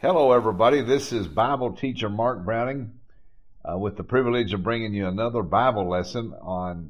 Hello, everybody. This is Bible teacher Mark Browning with the privilege of bringing you another Bible lesson on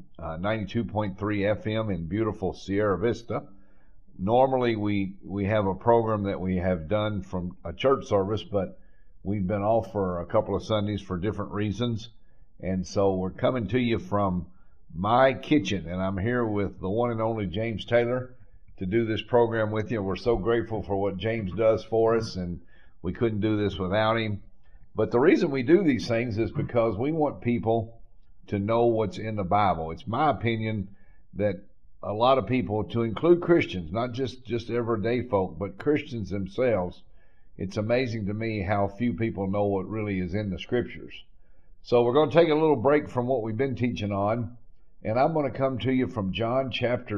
92.3 FM in beautiful Sierra Vista. Normally, we have a program that we have done from a church service, but we've been off for a couple of Sundays for different reasons. And so we're coming to you from my kitchen, and I'm here with the one and only James Taylor to do this program with you. We're so grateful for what James does for us, and we couldn't do this without him. But the reason we do these things is because we want people to know what's in the Bible. It's my opinion that a lot of people, to include Christians, not just everyday folk, but Christians themselves, it's amazing to me how few people know what really is in the Scriptures. So we're going to take a little break from what we've been teaching on, and I'm going to come to you from John chapter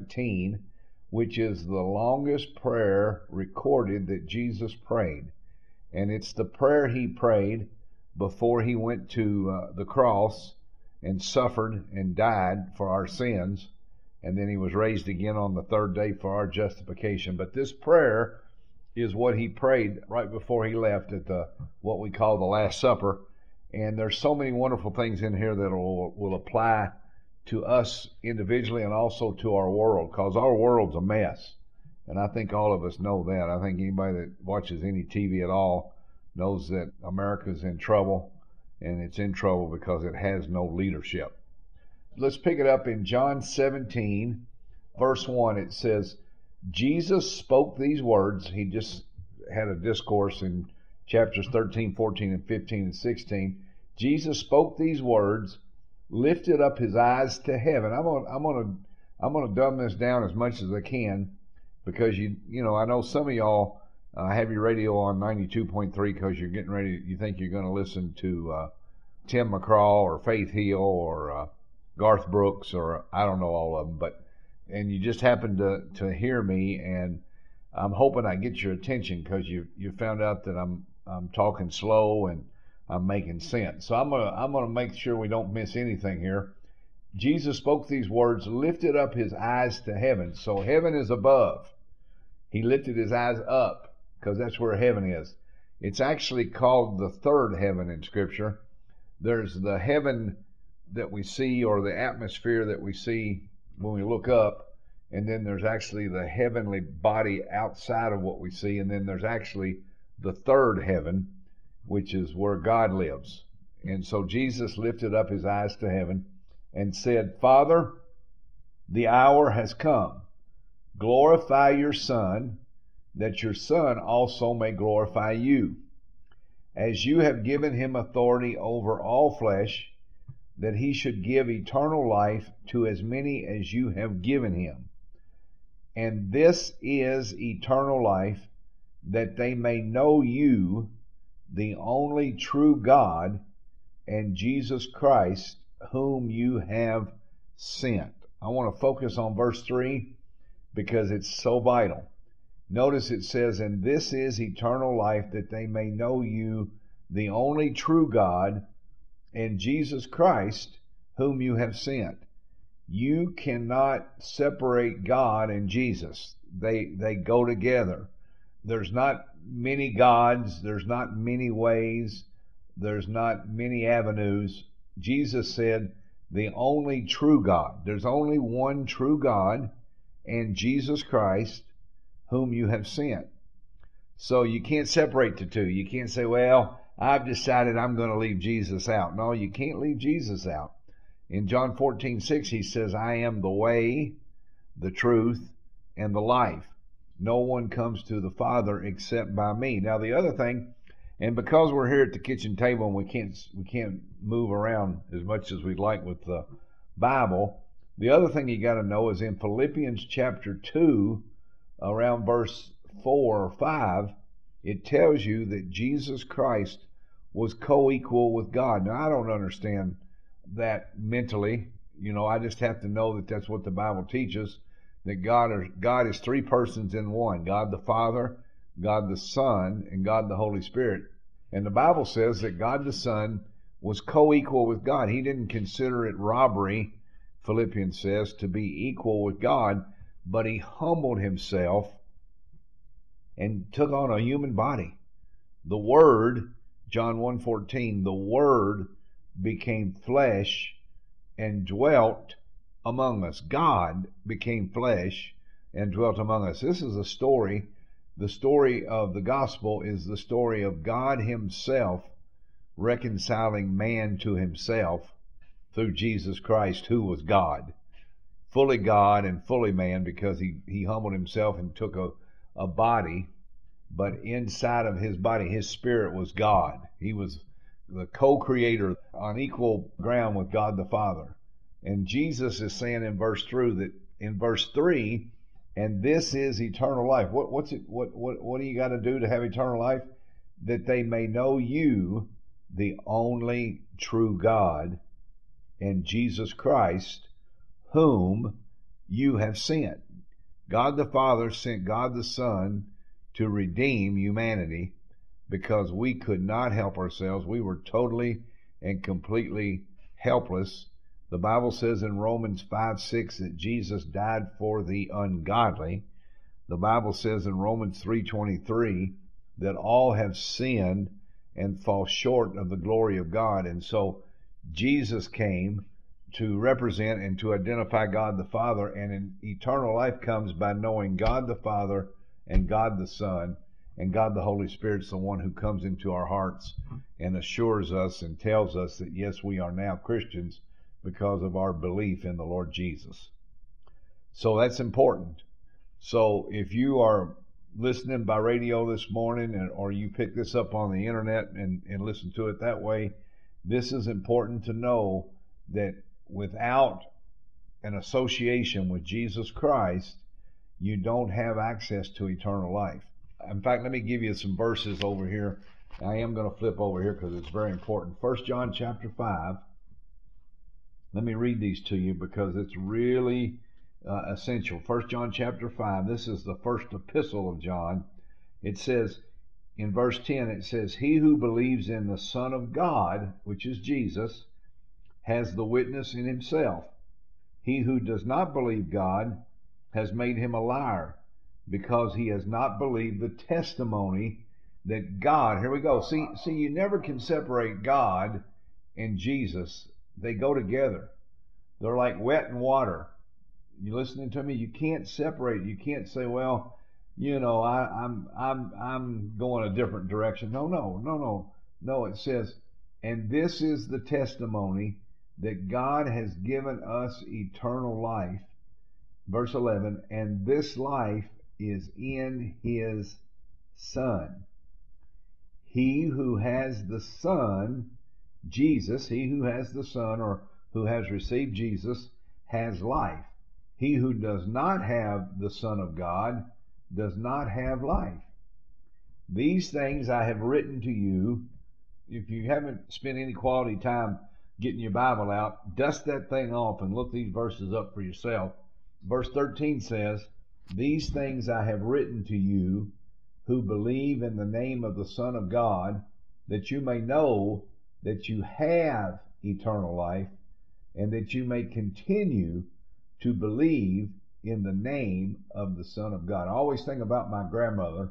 17, which is the longest prayer recorded that Jesus prayed. And it's the prayer he prayed before he went to the cross and suffered and died for our sins. And then he was raised again on the third day for our justification. But this prayer is what he prayed right before he left at what we call the Last Supper. And there's so many wonderful things in here that will apply to us individually and also to our world, because our world's a mess. And I think all of us know that. I think anybody that watches any TV at all knows that America's in trouble, and it's in trouble because it has no leadership. Let's pick it up in John 17, verse 1. It says, Jesus spoke these words. He just had a discourse in chapters 13, 14, and 15, and 16. Jesus spoke these words, lifted up his eyes to heaven. I'm gonna dumb this down as much as I can, because you know I know some of y'all have your radio on 92.3 because you're getting ready. You think you're going to listen to Tim McCraw or Faith Hill or Garth Brooks or I don't know all of them, and you just happen to hear me, and I'm hoping I get your attention because you found out that I'm talking slow and I'm making sense. So I'm gonna make sure we don't miss anything here. Jesus spoke these words, lifted up his eyes to heaven. So heaven is above. He lifted his eyes up because that's where heaven is. It's actually called the third heaven in Scripture. There's the heaven that we see, or the atmosphere that we see when we look up, and then there's actually the heavenly body outside of what we see, and then there's actually the third heaven, which is where God lives. And so Jesus lifted up his eyes to heaven and said, Father, the hour has come. Glorify your Son, that your Son also may glorify you, as you have given him authority over all flesh, that he should give eternal life to as many as you have given him. And this is eternal life, that they may know you, the only true God, and Jesus Christ, whom you have sent. I want to focus on verse 3 because it's so vital. Notice it says, and this is eternal life, that they may know you, the only true God, and Jesus Christ, whom you have sent. You cannot separate God and Jesus. They go together. There's not many gods, there's not many ways, there's not many avenues. Jesus said, the only true God. There's only one true God, and Jesus Christ, whom you have sent. So you can't separate the two. You can't say, well, I've decided I'm going to leave Jesus out. No, you can't leave Jesus out. In John 14:6, he says, I am the way, the truth, and the life. No one comes to the Father except by me. Now the other thing, and because we're here at the kitchen table and we can't move around as much as we'd like with the Bible, the other thing you got to know is in Philippians chapter 2, around verse 4 or 5, it tells you that Jesus Christ was co-equal with God. Now I don't understand that mentally. You know, I just have to know that that's what the Bible teaches. That God is three persons in one. God the Father, God the Son, and God the Holy Spirit. And the Bible says that God the Son was co-equal with God. He didn't consider it robbery, Philippians says, to be equal with God, but he humbled himself and took on a human body. The Word, John 1:14, the Word became flesh and dwelt among us. God became flesh and dwelt among us. This is a story. The story of the gospel is the story of God himself reconciling man to himself through Jesus Christ, who was God and fully man, because he humbled himself and took a body, but inside of his body, his spirit was God. He was the co-creator on equal ground with God the Father. And Jesus is saying in verse 3, and this is eternal life. What do you got to do to have eternal life? That they may know you, the only true God, and Jesus Christ, whom you have sent. God the Father sent God the Son to redeem humanity because we could not help ourselves. We were totally and completely helpless. The Bible says in Romans 5:6 that Jesus died for the ungodly. The Bible says in Romans 3:23 that all have sinned and fall short of the glory of God. And so Jesus came to represent and to identify God the Father, and eternal life comes by knowing God the Father and God the Son, and God the Holy Spirit's the one who comes into our hearts and assures us and tells us that yes, we are now Christians because of our belief in the Lord Jesus. So that's important. So if you are listening by radio this morning, or you pick this up on the internet and listen to it that way, this is important to know that without an association with Jesus Christ, you don't have access to eternal life. In fact, let me give you some verses over here. I am going to flip over here because it's very important. 1 John chapter 5. Let me read these to you because it's really essential. 1 John chapter 5. This is the first epistle of John. It says, in verse 10, it says, he who believes in the Son of God, which is Jesus, has the witness in himself. He who does not believe God has made him a liar, because he has not believed the testimony that God, here we go. See, you never can separate God and Jesus. They go together. They're like wet and water. You listening to me? You can't separate. You can't say, well, you know, I'm going a different direction. No. It says, and this is the testimony that God has given us eternal life. Verse 11, and this life is in his Son. He who has the Son, Jesus, he who has the Son, or who has received Jesus, has life. He who does not have the Son of God does not have life. These things I have written to you. If you haven't spent any quality time getting your Bible out, dust that thing off and look these verses up for yourself. Verse 13 says, these things I have written to you who believe in the name of the Son of God, that you may know that you have eternal life, and that you may continue to believe in the name of the Son of God. I always think about my grandmother.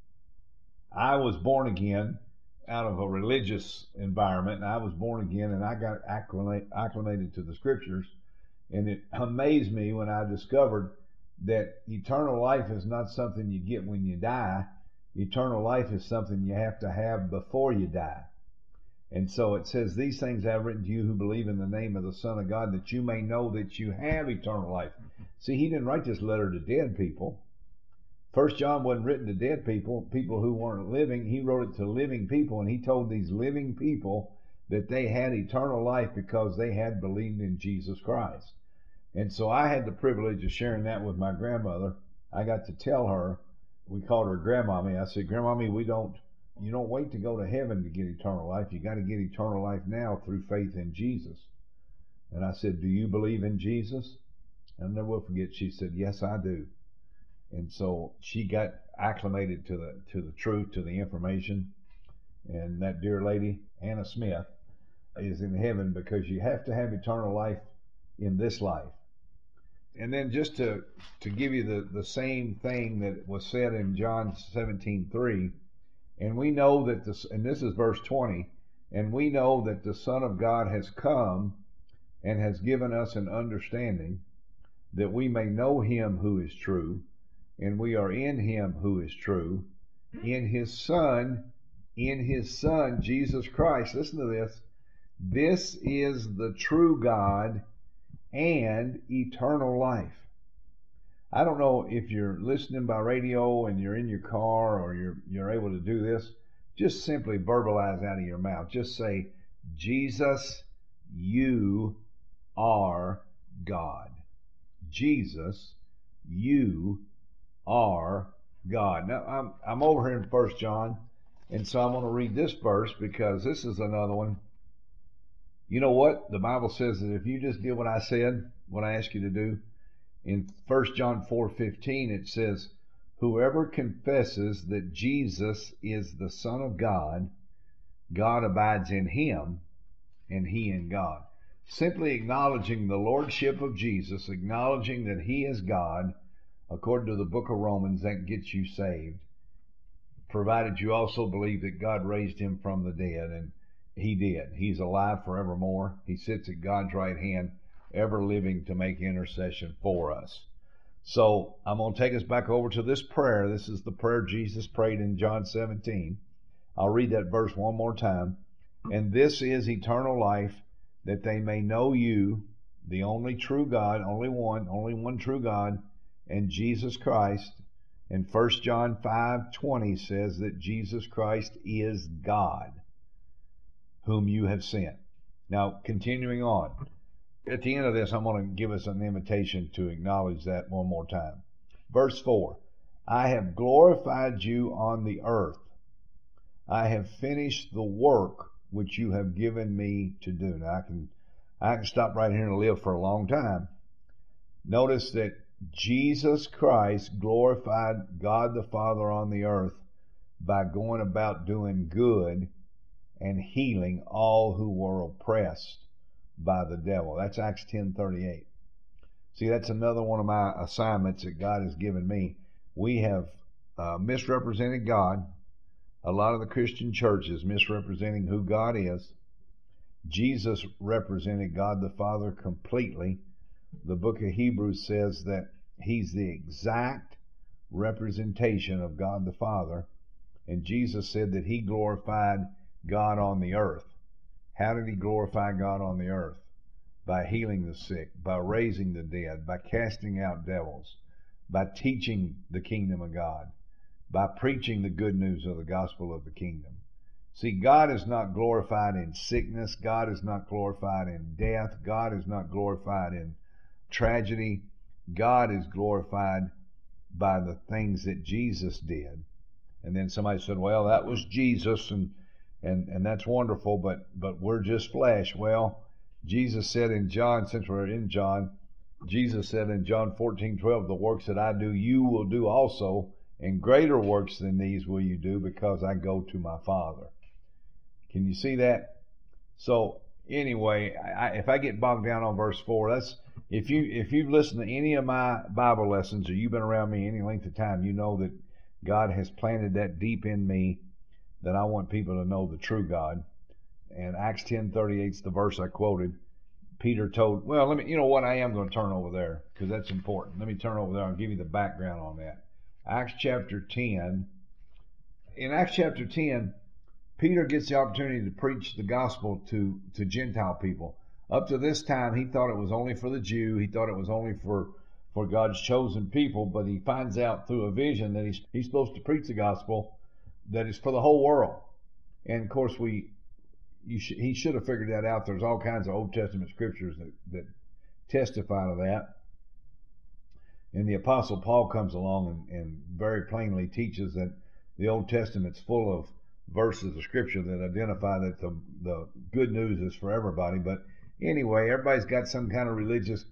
I was born again out of a religious environment, and I was born again, and I got acclimated to the Scriptures, and it amazed me when I discovered that eternal life is not something you get when you die. Eternal life is something you have to have before you die. And so it says, these things I have written to you who believe in the name of the Son of God, that you may know that you have eternal life. See, he didn't write this letter to dead people. 1 John wasn't written to dead people, people who weren't living. He wrote it to living people, and he told these living people that they had eternal life because they had believed in Jesus Christ. And so I had the privilege of sharing that with my grandmother. I got to tell her, we called her Grandmommy. I said, Grandmommy, you don't wait to go to heaven to get eternal life. You got to get eternal life now through faith in Jesus. And I said, do you believe in Jesus? And I'll never forget, she said, yes, I do. And so she got acclimated to the truth, to the information. And that dear lady, Anna Smith, is in heaven because you have to have eternal life in this life. And then just to give you the same thing that was said in John 17:3, And we know that and this is verse 20, and we know that the Son of God has come and has given us an understanding that we may know him who is true, and we are in him who is true, in his Son, Jesus Christ. Listen to this. This is the true God and eternal life. I don't know if you're listening by radio and you're in your car or you're able to do this. Just simply verbalize out of your mouth. Just say, Jesus, you are God. Jesus, you are God. Now, I'm over here in 1 John, and so I'm going to read this verse because this is another one. You know what? The Bible says that if you just did what I said, what I asked you to do, in 1 John 4:15 it says, whoever confesses that Jesus is the Son of God, God abides in him, and he in God. Simply acknowledging the lordship of Jesus, acknowledging that he is God, according to the book of Romans, that gets you saved, provided you also believe that God raised him from the dead, and he did. He's alive forevermore. He sits at God's right hand, ever living to make intercession for us. So I'm going to take us back over to this prayer. This is the prayer Jesus prayed in John 17. I'll read that verse one more time. And this is eternal life, that they may know you, the only true God, only one true God, and Jesus Christ. And 1 John 5:20 says that Jesus Christ is God, whom you have sent. Now, continuing on. At the end of this, I'm going to give us an invitation to acknowledge that one more time. Verse 4, I have glorified you on the earth. I have finished the work which you have given me to do. Now, I can stop right here and live for a long time. Notice that Jesus Christ glorified God the Father on the earth by going about doing good and healing all who were oppressed by the devil. That's Acts 10:38. See, that's another one of my assignments that God has given me. We have misrepresented God. A lot of the Christian churches misrepresenting who God is. Jesus represented God the Father completely. The book of Hebrews says that he's the exact representation of God the Father. And Jesus said that he glorified God on the earth. How did he glorify God on the earth? By healing the sick, by raising the dead, by casting out devils, by teaching the kingdom of God, by preaching the good news of the gospel of the kingdom. See, God is not glorified in sickness. God is not glorified in death. God is not glorified in tragedy. God is glorified by the things that Jesus did. And then somebody said, well, that was Jesus, and that's wonderful, but we're just flesh. Well, Jesus said in John, since we're in John, Jesus said in John 14:12, the works that I do, you will do also, and greater works than these will you do, because I go to my Father. Can you see that? So anyway, if I get bogged down on verse 4, that's if you've listened to any of my Bible lessons, or you've been around me any length of time, you know that God has planted that deep in me, that I want people to know the true God. And Acts 10:38 is the verse I quoted. Peter told, well, you know what, I am going to turn over there because that's important. Let me turn over there. I'll give you the background on that. Acts chapter 10. In Acts chapter 10, Peter gets the opportunity to preach the gospel to Gentile people. Up to this time, he thought it was only for the Jew. He thought it was only for God's chosen people, but he finds out through a vision that he's supposed to preach the gospel that is for the whole world. And of course, he should have figured that out. There's all kinds of Old Testament scriptures that testify to that. And the Apostle Paul comes along and very plainly teaches that the Old Testament's full of verses of scripture that identify that the good news is for everybody. But anyway, everybody's got some kind of religious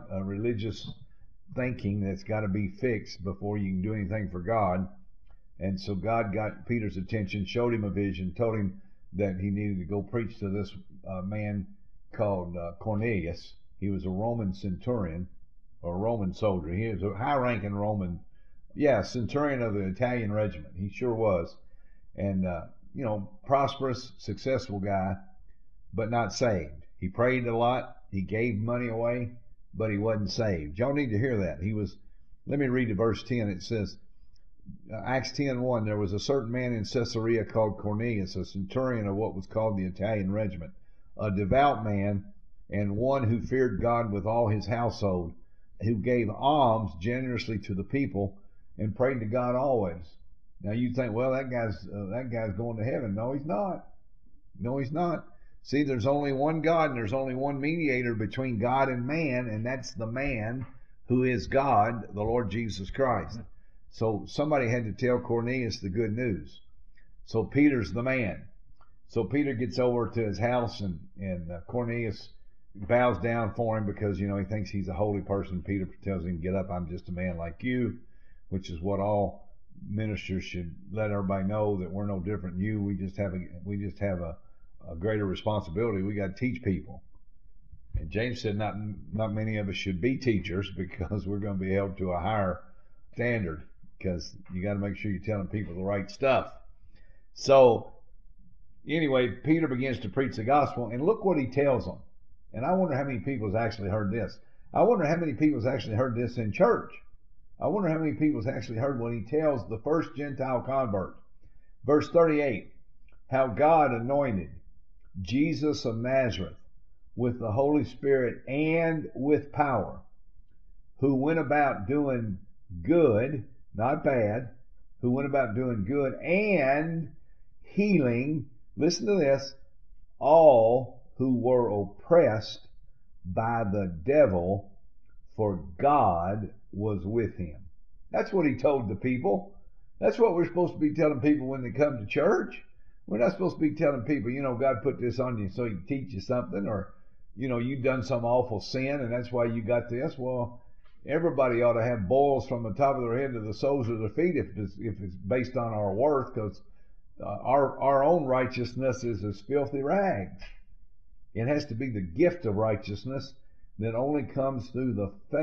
thinking that's got to be fixed before you can do anything for God. And so God got Peter's attention, showed him a vision, told him that he needed to go preach to this man called Cornelius. He was a Roman centurion, or a Roman soldier. He was a high-ranking Roman, centurion of the Italian regiment. He sure was. and prosperous, successful guy, but not saved. He prayed a lot. He gave money away, but he wasn't saved. Y'all need to hear that. Let me read to verse 10. It says, Acts 10:1, there was a certain man in Caesarea called Cornelius, a centurion of what was called the Italian regiment, a devout man, and one who feared God with all his household, who gave alms generously to the people and prayed to God always. Now you think, well, that guy's going to heaven. No, he's not. No, he's not. See, there's only one God, and there's only one mediator between God and man, and that's the man who is God, the Lord Jesus Christ. So somebody had to tell Cornelius the good news. So Peter's the man. So Peter gets over to his house, and Cornelius bows down for him because, he thinks he's a holy person. Peter tells him, get up, I'm just a man like you, which is what all ministers should let everybody know, that we're no different than you. We just have a greater responsibility. We got to teach people. And James said not many of us should be teachers, because we're going to be held to a higher standard, because you got to make sure you're telling people the right stuff. So anyway, Peter begins to preach the gospel, and look what he tells them. And I wonder how many people has actually heard this. I wonder how many people has actually heard this in church. I wonder how many people has actually heard when he tells the first Gentile convert. Verse 38, how God anointed Jesus of Nazareth with the Holy Spirit and with power, who went about doing good, not bad, who went about doing good and healing, listen to this, all who were oppressed by the devil, for God was with him. That's what he told the people. That's what we're supposed to be telling people when they come to church. We're not supposed to be telling people, God put this on you so he can teach you something, or, you've done some awful sin and that's why you got this. Well, everybody ought to have boils from the top of their head to the soles of their feet if it's based on our worth, because our own righteousness is as filthy rags. It has to be the gift of righteousness that only comes through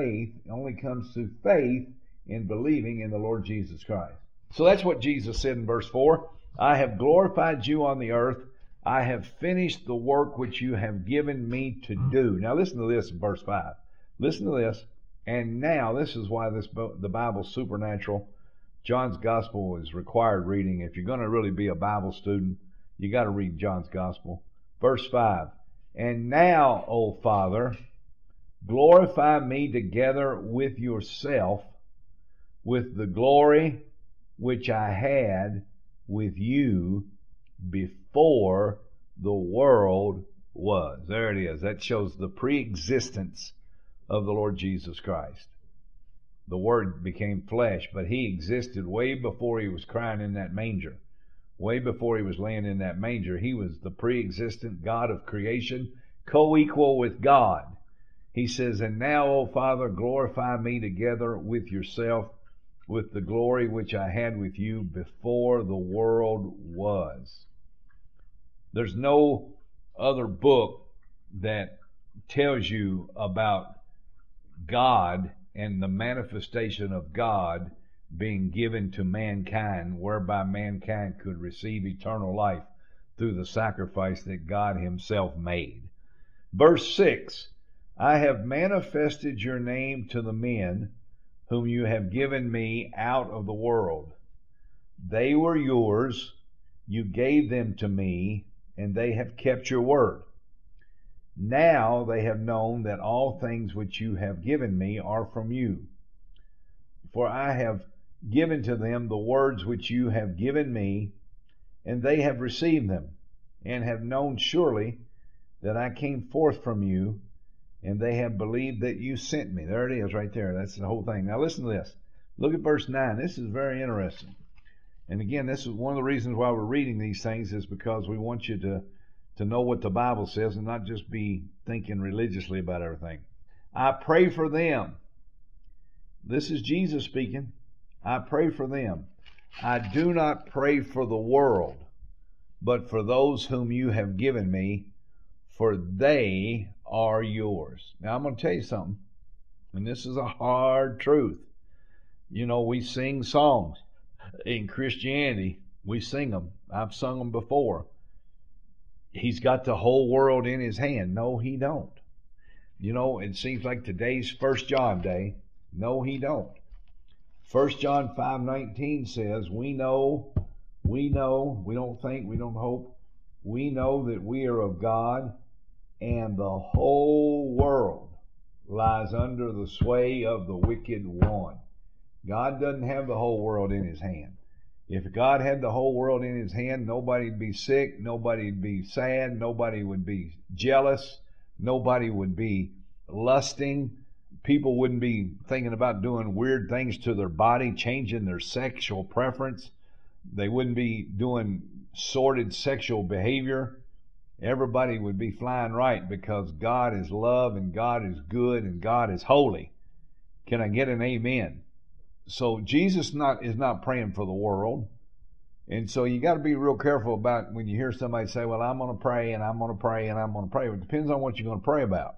faith in believing in the Lord Jesus Christ. So that's what Jesus said in verse 4. I have glorified you on the earth. I have finished the work which you have given me to do. Now listen to this in verse 5. Listen to this. And now, this is why the Bible's supernatural. John's Gospel is required reading. If you're going to really be a Bible student, you got to read John's Gospel. Verse 5. And now, O Father, glorify me together with yourself, with the glory which I had with you before the world was. There it is. That shows the pre-existence of the Lord Jesus Christ. The Word became flesh, but he existed way before he was crying in that manger. Way before he was laying in that manger. He was the pre-existent God of creation, co-equal with God. He says, and now, O Father, glorify me together with yourself, with the glory which I had with you before the world was. There's no other book that tells you about God and the manifestation of God being given to mankind, whereby mankind could receive eternal life through the sacrifice that God himself made. Verse 6, I have manifested your name to the men whom you have given me out of the world. They were yours, you gave them to me, and they have kept your word. Now they have known that all things which you have given me are from you. For I have given to them the words which you have given me, and they have received them, and have known surely that I came forth from you, and they have believed that you sent me. There it is right there. That's the whole thing. Now listen to this. Look at verse 9. This is very interesting. And again, this is one of the reasons why we're reading these things, is because we want you to know what the Bible says and not just be thinking religiously about everything. I pray for them. This is Jesus speaking. I pray for them. I do not pray for the world, but for those whom you have given me, for they are yours. Now I'm going to tell you something, and this is a hard truth. You know, we sing songs in Christianity. We sing them. I've sung them before. He's got the whole world in his hand. No, he don't. You know, it seems like today's 1 John day. No, he don't. 1 John 5:19 says, we know, we don't think, we don't hope. We know that we are of God, and the whole world lies under the sway of the wicked one. God doesn't have the whole world in his hand. If God had the whole world in his hand, nobody'd be sick, nobody'd be sad, nobody would be jealous, nobody would be lusting, people wouldn't be thinking about doing weird things to their body, changing their sexual preference. They wouldn't be doing sordid sexual behavior. Everybody would be flying right because God is love and God is good and God is holy. Can I get an amen? So Jesus is not praying for the world. And so you got to be real careful about when you hear somebody say, well, I'm going to pray and I'm going to pray and I'm going to pray. It depends on what you're going to pray about.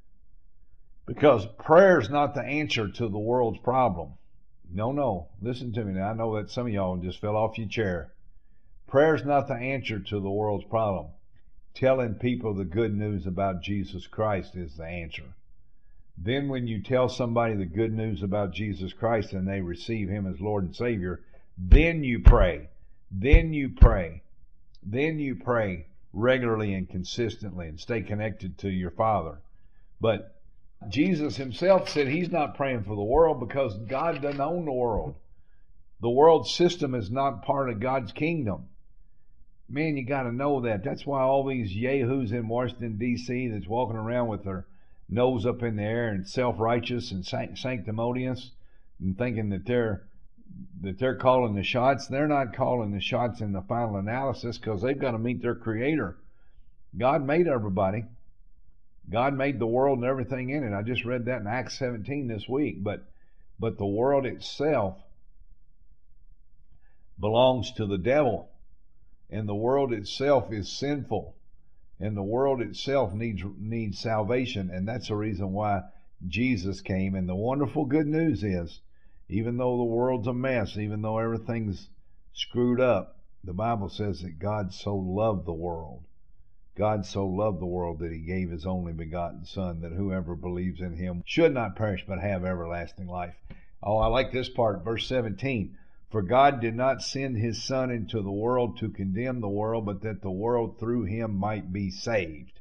Because prayer is not the answer to the world's problem. No. Listen to me now. I know that some of y'all just fell off your chair. Prayer is not the answer to the world's problem. Telling people the good news about Jesus Christ is the answer. Then when you tell somebody the good news about Jesus Christ and they receive him as Lord and Savior, then you pray. Then you pray. Then you pray regularly and consistently and stay connected to your Father. But Jesus himself said he's not praying for the world because God doesn't own the world. The world system is not part of God's kingdom. Man, you got to know that. That's why all these yahoos in Washington, D.C. that's walking around with their nose up in the air and self-righteous and sanctimonious and thinking that they're calling the shots. They're not calling the shots in the final analysis because they've got to meet their Creator. God made everybody. God made the world and everything in it. I just read that in Acts 17 this week. But the world itself belongs to the devil. And the world itself is sinful. And the world itself needs salvation. And that's the reason why Jesus came. And the wonderful good news is, even though the world's a mess, even though everything's screwed up, the Bible says that God so loved the world. God so loved the world that he gave his only begotten Son, that whoever believes in him should not perish but have everlasting life. Oh, I like this part, verse 17. For God did not send his Son into the world to condemn the world, but that the world through him might be saved.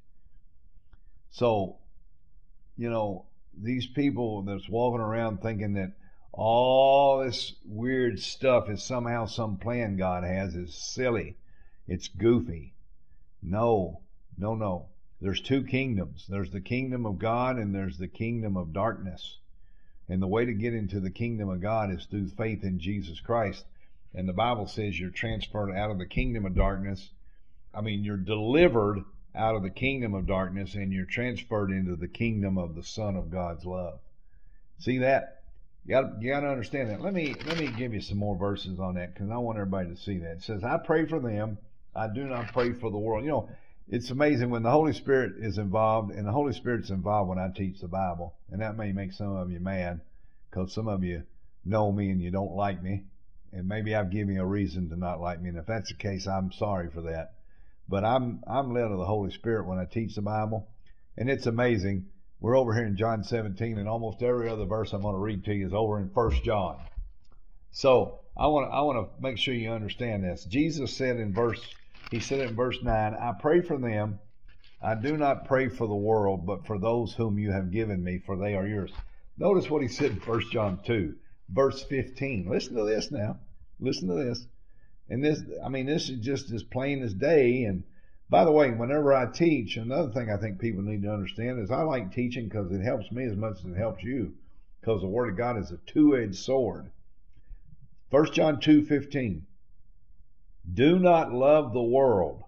So, you know, these people that's walking around thinking that all this weird stuff is somehow some plan God has is silly. It's goofy. No. There's two kingdoms. There's the kingdom of God and there's the kingdom of darkness. And the way to get into the kingdom of God is through faith in Jesus Christ. And the Bible says you're transferred out of the kingdom of darkness. You're delivered out of the kingdom of darkness and you're transferred into the kingdom of the Son of God's love. See that? You got to understand that. Let me give you some more verses on that because I want everybody to see that. It says, I pray for them. I do not pray for the world. You know, it's amazing when the Holy Spirit is involved, and the Holy Spirit's involved when I teach the Bible. And that may make some of you mad because some of you know me and you don't like me. And maybe I've given you a reason to not like me. And if that's the case, I'm sorry for that. But I'm led of the Holy Spirit when I teach the Bible. And it's amazing. We're over here in John 17, and almost every other verse I'm going to read to you is over in 1 John. So I want to make sure you understand this. Jesus said He said it in verse 9, I pray for them. I do not pray for the world, but for those whom you have given me, for they are yours. Notice what he said in 1 John 2, verse 15. Listen to this now. Listen to this. And this is just as plain as day. And by the way, whenever I teach, another thing I think people need to understand is I like teaching because it helps me as much as it helps you, because the Word of God is a two-edged sword. 1 John 2:15. Do not love the world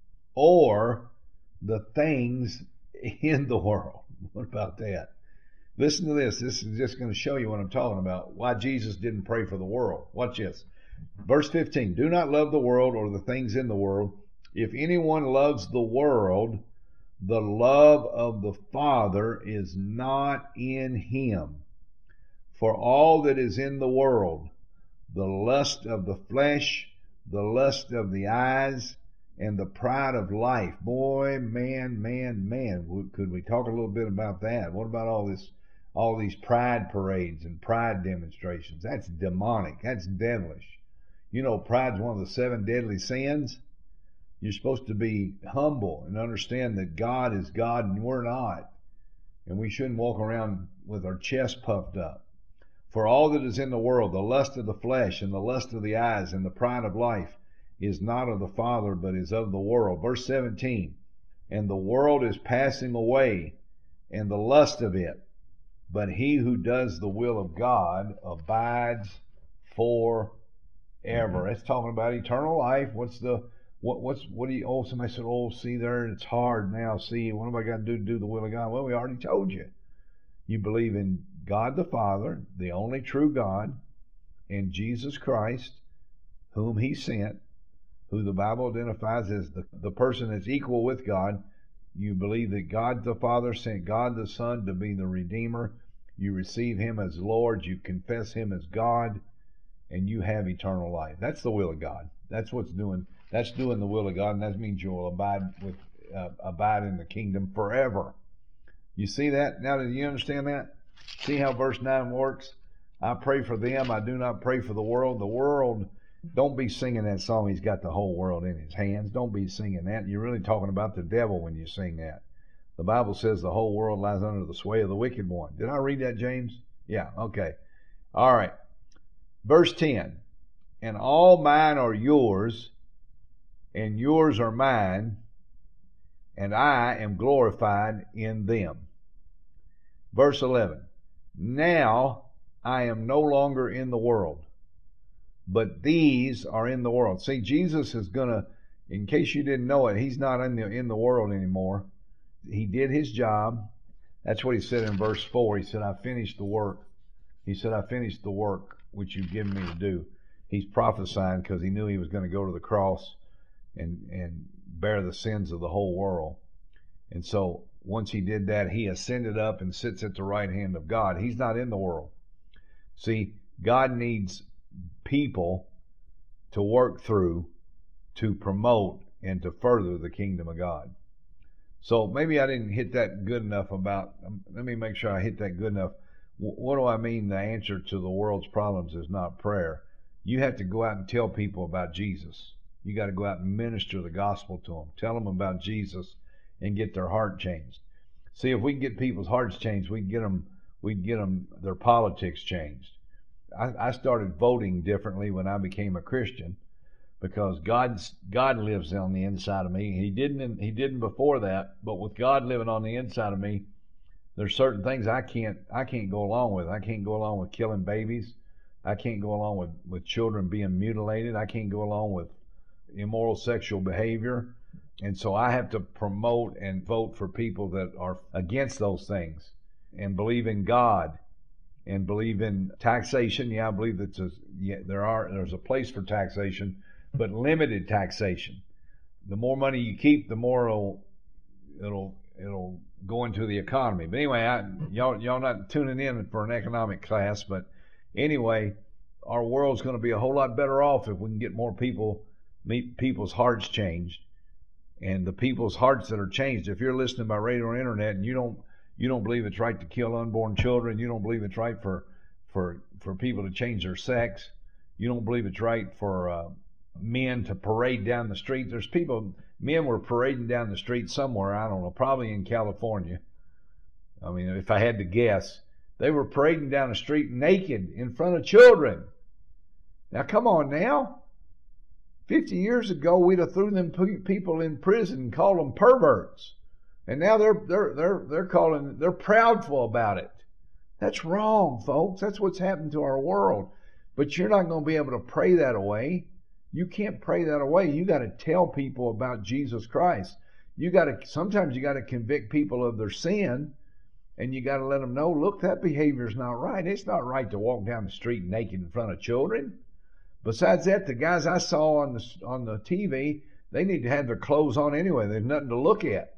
or the things in the world. What about that? Listen to this. This is just going to show you what I'm talking about, why Jesus didn't pray for the world. Watch this. Verse 15. Do not love the world or the things in the world. If anyone loves the world, the love of the Father is not in him. For all that is in the world, the lust of the flesh, the lust of the eyes, and the pride of life. Boy, man. Could we talk a little bit about that? What about all these pride parades and pride demonstrations? That's demonic. That's devilish. You know, pride's one of the 7 deadly sins. You're supposed to be humble and understand that God is God and we're not. And we shouldn't walk around with our chest puffed up. For all that is in the world, the lust of the flesh and the lust of the eyes and the pride of life is not of the Father, but is of the world. Verse 17, and the world is passing away, and the lust of it, but he who does the will of God abides forever. It's talking about eternal life. What do you, somebody said, see there, it's hard now. See, what have I got to do the will of God? Well, we already told you. You believe in God the Father, the only true God, and Jesus Christ, whom he sent, who the Bible identifies as the person that's equal with God. You believe that God the Father sent God the Son to be the Redeemer. You receive him as Lord. You confess him as God, and you have eternal life. That's the will of God. That's doing the will of God, and that means you'll abide in the kingdom forever. You see that? Now, do you understand that? See how verse 9 works? I pray for them. I do not pray for the world. The world, don't be singing that song, he's got the whole world in his hands. Don't be singing that. You're really talking about the devil when you sing that. The Bible says the whole world lies under the sway of the wicked one. Did I read that, James? Yeah, okay. All right. Verse 10, and all mine are yours, and yours are mine, and I am glorified in them. Verse 11, now I am no longer in the world, but these are in the world. See, Jesus is going to, in case you didn't know it, he's not in the world anymore. He did his job. That's what he said in verse 4. He said, I finished the work. He said, I finished the work which you've given me to do. He's prophesying because he knew he was going to go to the cross and bear the sins of the whole world. And so once he did that, he ascended up and sits at the right hand of God. He's not in the world. See, God needs people to work through to promote and to further the kingdom of God. So maybe I didn't hit that good enough let me make sure I hit that good enough. What do I mean the answer to the world's problems is not prayer? You have to go out and tell people about Jesus. You got to go out and minister the gospel to them. Tell them about Jesus and get their heart changed. See, if we can get people's hearts changed, we can get them their politics changed. I started voting differently when I became a Christian because God lives on the inside of me. He didn't before that, but with God living on the inside of me, there's certain things I can't go along with. I can't go along with killing babies. I can't go along with children being mutilated. I can't go along with immoral sexual behavior. And so I have to promote and vote for people that are against those things and believe in God and believe in taxation. Yeah, I believe that there's a place for taxation, but limited taxation. The more money you keep, the more it'll go into the economy. But anyway, y'all not tuning in for an economic class, but anyway, our world's going to be a whole lot better off if we can get more people's hearts changed. And the people's hearts that are changed, if you're listening by radio or internet and you don't believe it's right to kill unborn children, you don't believe it's right for people to change their sex, you don't believe it's right for men to parade down the street. Men were parading down the street somewhere, I don't know, probably in California. I mean, if I had to guess, they were parading down the street naked in front of children. Now, come on now. 50 years ago, we'd have threw them people in prison and called them perverts. And now they're proudful about it. That's wrong, folks. That's what's happened to our world. But you're not going to be able to pray that away. You can't pray that away. You got to tell people about Jesus Christ. Sometimes you got to convict people of their sin, and you got to let them know, look, that behavior's not right. It's not right to walk down the street naked in front of children. Besides that, the guys I saw on the TV, they need to have their clothes on anyway. There's nothing to look at.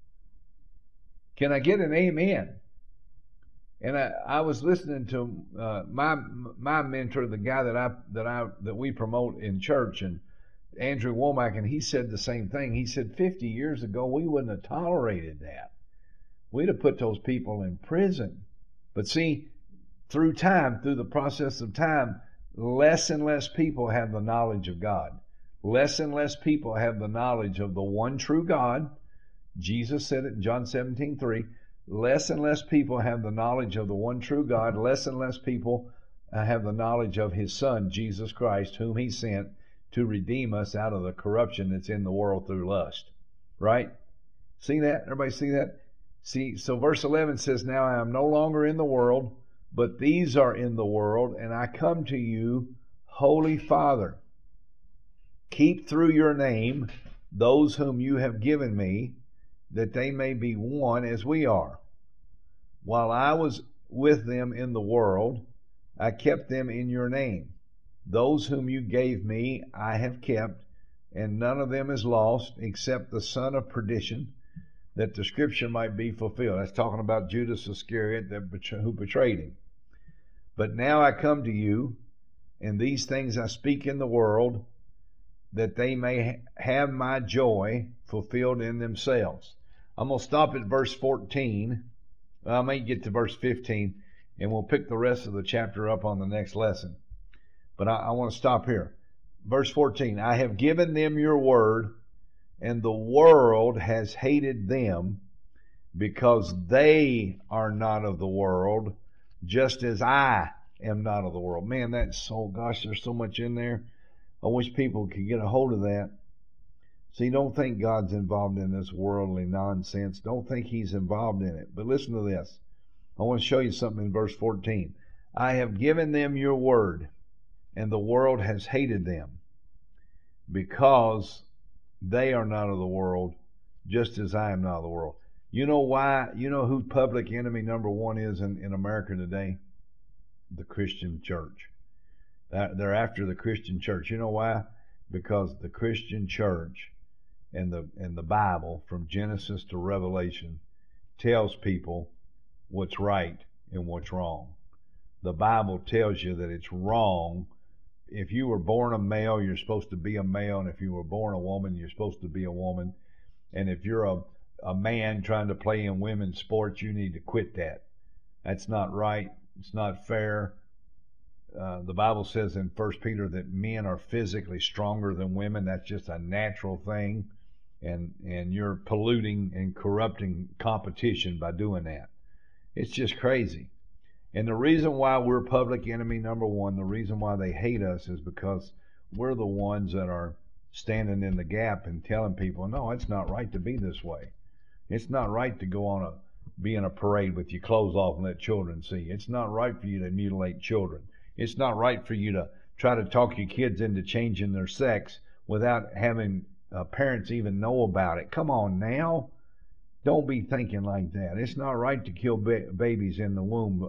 Can I get an amen? And I was listening to my mentor, the guy that we promote in church, and Andrew Womack, and he said the same thing. He said 50 years ago, we wouldn't have tolerated that. We'd have put those people in prison. But see, through time, through the process of time, less and less people have the knowledge of God. Less and less people have the knowledge of the one true God. Jesus said it in John 17:3. Less and less people have the knowledge of the one true God. Less and less people have the knowledge of His Son, Jesus Christ, whom He sent to redeem us out of the corruption that's in the world through lust. Right? See that? Everybody see that? See, so verse 11 says, now I am no longer in the world, but these are in the world, and I come to you, Holy Father. Keep through your name those whom you have given me, that they may be one as we are. While I was with them in the world, I kept them in your name. Those whom you gave me I have kept, and none of them is lost except the son of perdition, that the scripture might be fulfilled. That's talking about Judas Iscariot who betrayed him. But now I come to you, and these things I speak in the world, that they may have my joy fulfilled in themselves. I'm going to stop at verse 14. I may get to verse 15, and we'll pick the rest of the chapter up on the next lesson. But I want to stop here. Verse 14, I have given them your word, and the world has hated them, because they are not of the world, just as I am not of the world. Man, that's so, gosh, there's so much in there. I wish people could get a hold of that. See, don't think God's involved in this worldly nonsense. Don't think He's involved in it. But listen to this. I want to show you something in verse 14. I have given them your word, and the world has hated them, because they are not of the world, just as I am not of the world. You know why? You know who public enemy number one is in America today? The Christian church. They're after the Christian church. You know why? Because the Christian church and the Bible, from Genesis to Revelation, tells people what's right and what's wrong. The Bible tells you that it's wrong. If you were born a male, you're supposed to be a male, and if you were born a woman, you're supposed to be a woman. And if you're a man trying to play in women's sports, you need to quit that. That's not right. It's not fair. The Bible says in 1 Peter that men are physically stronger than women. That's just a natural thing. And you're polluting and corrupting competition by doing that. It's just crazy. And the reason why we're public enemy number one, the reason why they hate us, is because we're the ones that are standing in the gap and telling people, no, it's not right to be this way. It's not right to go be in a parade with your clothes off and let children see. It's not right for you to mutilate children. It's not right for you to try to talk your kids into changing their sex without having parents even know about it. Come on now. Don't be thinking like that. It's not right to kill babies in the womb.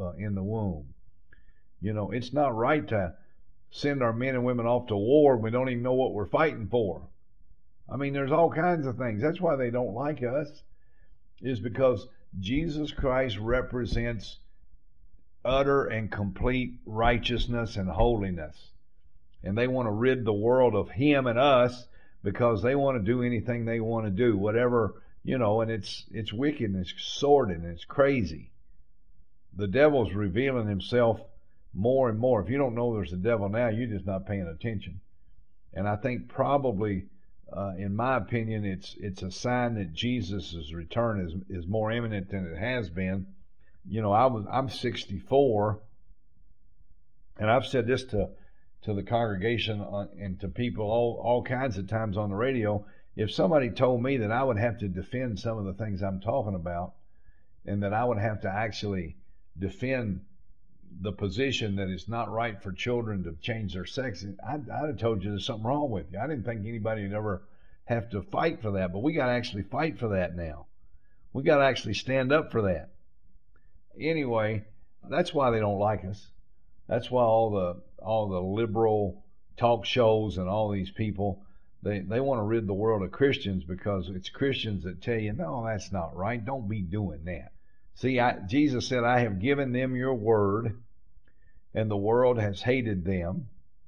You know, it's not right to send our men and women off to war and we don't even know what we're fighting for. I mean, there's all kinds of things. That's why they don't like us, is because Jesus Christ represents utter and complete righteousness and holiness. And they want to rid the world of Him and us because they want to do anything they want to do, whatever. You know, and it's wicked and it's sordid and it's crazy. The devil's revealing himself more and more. If you don't know there's a devil now, you're just not paying attention. And I think probably, in my opinion, it's a sign that Jesus' return is more imminent than it has been. You know, I'm 64, and I've said this to the congregation and to people all kinds of times on the radio. If somebody told me that I would have to defend some of the things I'm talking about, and that I would have to actually defend the position that it's not right for children to change their sex, I'd have told you there's something wrong with you. I didn't think anybody would ever have to fight for that, but we got to actually fight for that now. We got to actually stand up for that. Anyway, that's why they don't like us. That's why all the liberal talk shows and all these people, They want to rid the world of Christians, because it's Christians that tell you, no, that's not right. Don't be doing that. See, Jesus said, I have given them your word, and the world has hated them,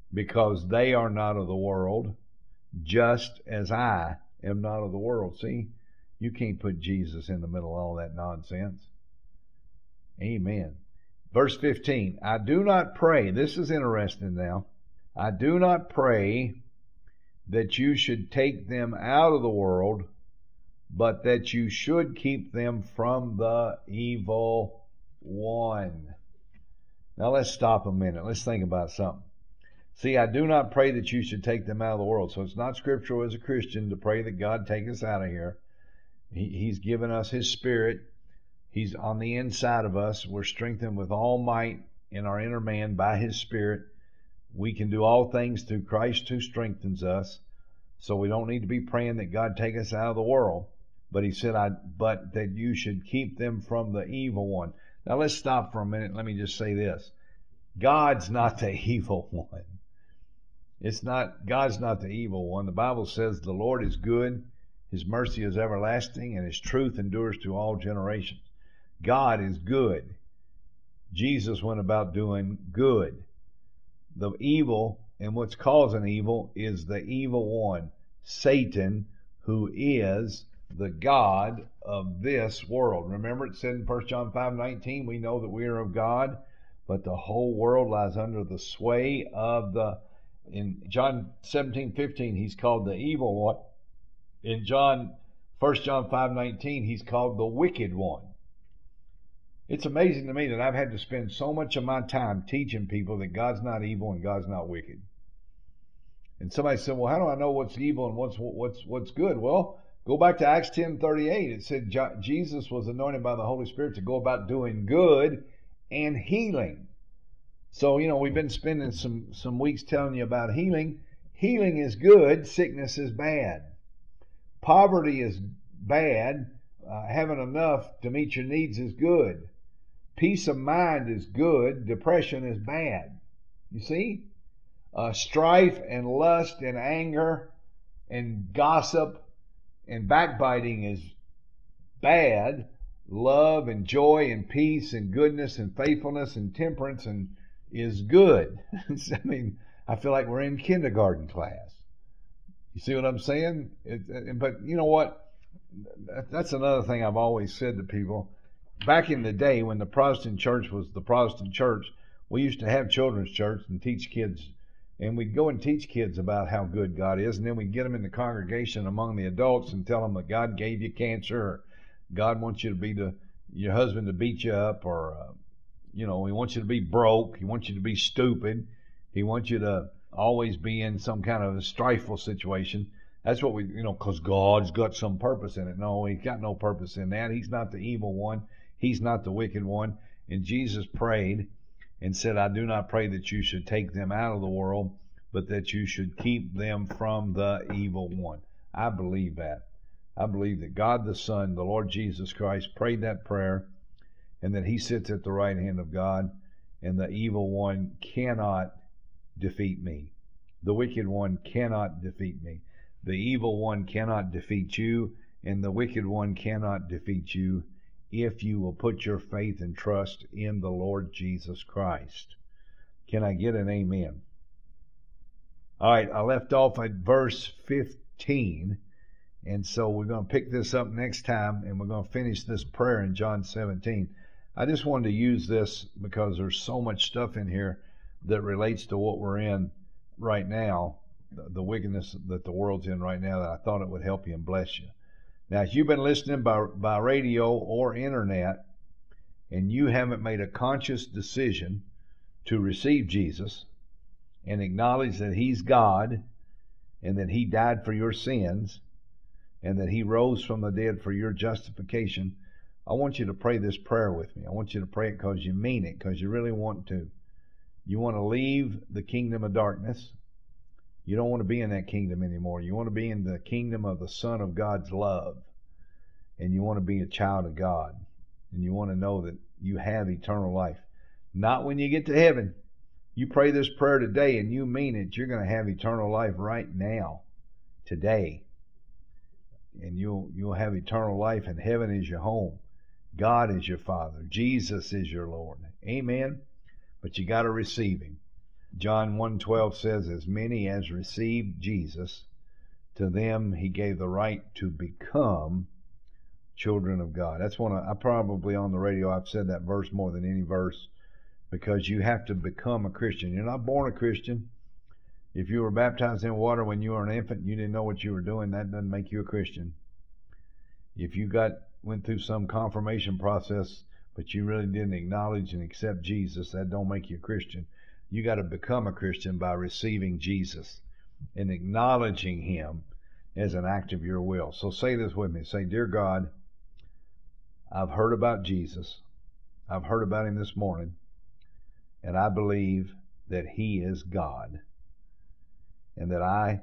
because they are not of the world, just as I am not of the world. See, you can't put Jesus in the middle of all that nonsense. Amen. Verse 15, I do not pray, this is interesting now, I do not pray that you should take them out of the world, but that you should keep them from the evil one. Now let's stop a minute. Let's think about something. See, I do not pray that you should take them out of the world. So it's not scriptural as a Christian to pray that God take us out of here. He's given us His Spirit. He's on the inside of us. We're strengthened with all might in our inner man by His Spirit. We can do all things through Christ who strengthens us. So we don't need to be praying that God take us out of the world. But He said, but that you should keep them from the evil one. Now let's stop for a minute. Let me just say this. God's not the evil one. God's not the evil one. The Bible says the Lord is good, His mercy is everlasting, and His truth endures to all generations. God is good. Jesus went about doing good. The evil and what's causing evil is the evil one, Satan, who is the god of this world. Remember it said in 1 John 5:19, we know that we are of God, but the whole world lies under the sway of in John 17:15, he's called the evil one. In 1 John 5:19, he's called the wicked one. It's amazing to me that I've had to spend so much of my time teaching people that God's not evil and God's not wicked. And somebody said, well, how do I know what's evil and what's good? Well, go back to Acts 10:38. It said Jesus was anointed by the Holy Spirit to go about doing good and healing. So, we've been spending some weeks telling you about healing. Healing is good. Sickness is bad. Poverty is bad. Having enough to meet your needs is good. Peace of mind is good. Depression is bad. You see? Strife and lust and anger and gossip and backbiting is bad. Love and joy and peace and goodness and faithfulness and temperance is good. I feel like we're in kindergarten class. You see what I'm saying? But you know what? That's another thing I've always said to people. Back in the day when the Protestant church was the Protestant church, we used to have children's church and teach kids. And we'd go and teach kids about how good God is. And then we'd get them in the congregation among the adults and tell them that God gave you cancer. Or God wants you to be your husband to beat you up. Or, He wants you to be broke. He wants you to be stupid. He wants you to always be in some kind of a strifeful situation. That's what because God's got some purpose in it. No, He's got no purpose in that. He's not the evil one. He's not the wicked one. And Jesus prayed and said, I do not pray that you should take them out of the world, but that you should keep them from the evil one. I believe that. I believe that God the Son, the Lord Jesus Christ, prayed that prayer, and that He sits at the right hand of God, and the evil one cannot defeat me. The wicked one cannot defeat me. The evil one cannot defeat you, and the wicked one cannot defeat you if you will put your faith and trust in the Lord Jesus Christ. Can I get an amen? All right, I left off at verse 15, and so we're going to pick this up next time, and we're going to finish this prayer in John 17. I just wanted to use this because there's so much stuff in here that relates to what we're in right now, the wickedness that the world's in right now, that I thought it would help you and bless you. Now, if you've been listening by radio or internet, and you haven't made a conscious decision to receive Jesus and acknowledge that He's God and that He died for your sins and that He rose from the dead for your justification, I want you to pray this prayer with me. I want you to pray it because you mean it, because you really want to. You want to leave the kingdom of darkness. You don't want to be in that kingdom anymore. You want to be in the kingdom of the Son of God's love. And you want to be a child of God. And you want to know that you have eternal life. Not when you get to heaven. You pray this prayer today and you mean it, you're going to have eternal life right now, today. And you'll have eternal life, and heaven is your home. God is your Father. Jesus is your Lord. Amen? But you got to receive Him. John 1:12 says, as many as received Jesus, to them he gave the right to become children of God. That's one I probably on the radio I've said that verse more than any verse, because you have to become a Christian. You're not born a Christian. If you were baptized in water when you were an infant and you didn't know what you were doing, that doesn't make you a Christian. If you went through some confirmation process, but you really didn't acknowledge and accept Jesus, that don't make you a Christian. You got to become a Christian by receiving Jesus and acknowledging him as an act of your will. So say this with me. Say, dear God, I've heard about Jesus. I've heard about him this morning, and I believe that he is God, and that I,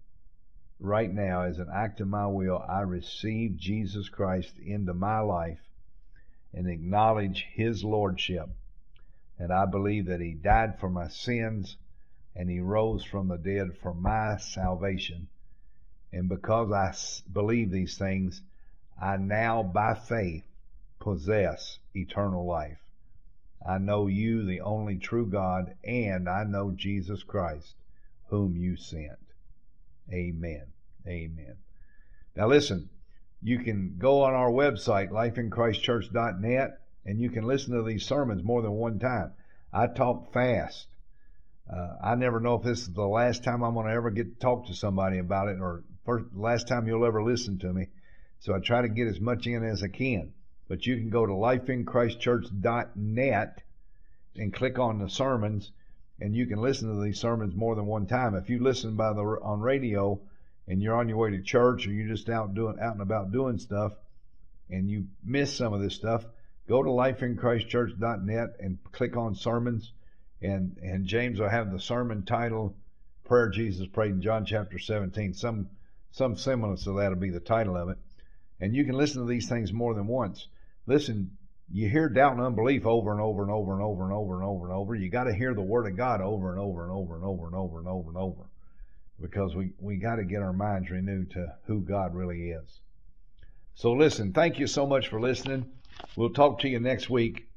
right now, as an act of my will, I receive Jesus Christ into my life and acknowledge his lordship. And I believe that he died for my sins and he rose from the dead for my salvation. And because I believe these things, I now, by faith, possess eternal life. I know you, the only true God, and I know Jesus Christ, whom you sent. Amen. Amen. Now listen, you can go on our website, lifeinchristchurch.net, and you can listen to these sermons more than one time. I talk fast. I never know if this is the last time I'm going to ever get to talk to somebody about it, or last time you'll ever listen to me. So I try to get as much in as I can. But you can go to lifeinchristchurch.net and click on the sermons, and you can listen to these sermons more than one time. If you listen on radio and you're on your way to church, or you're just out and about doing stuff, and you miss some of this stuff, go to lifeinchristchurch.net and click on sermons, and James will have the sermon title, Prayer Jesus Prayed in John chapter 17. Some semblance of that will be the title of it. And you can listen to these things more than once. Listen, you hear doubt and unbelief over and over and over and over and over and over and over. You got to hear the Word of God over and over and over and over and over and over and over, because we got to get our minds renewed to who God really is. So listen, thank you so much for listening. We'll talk to you next week.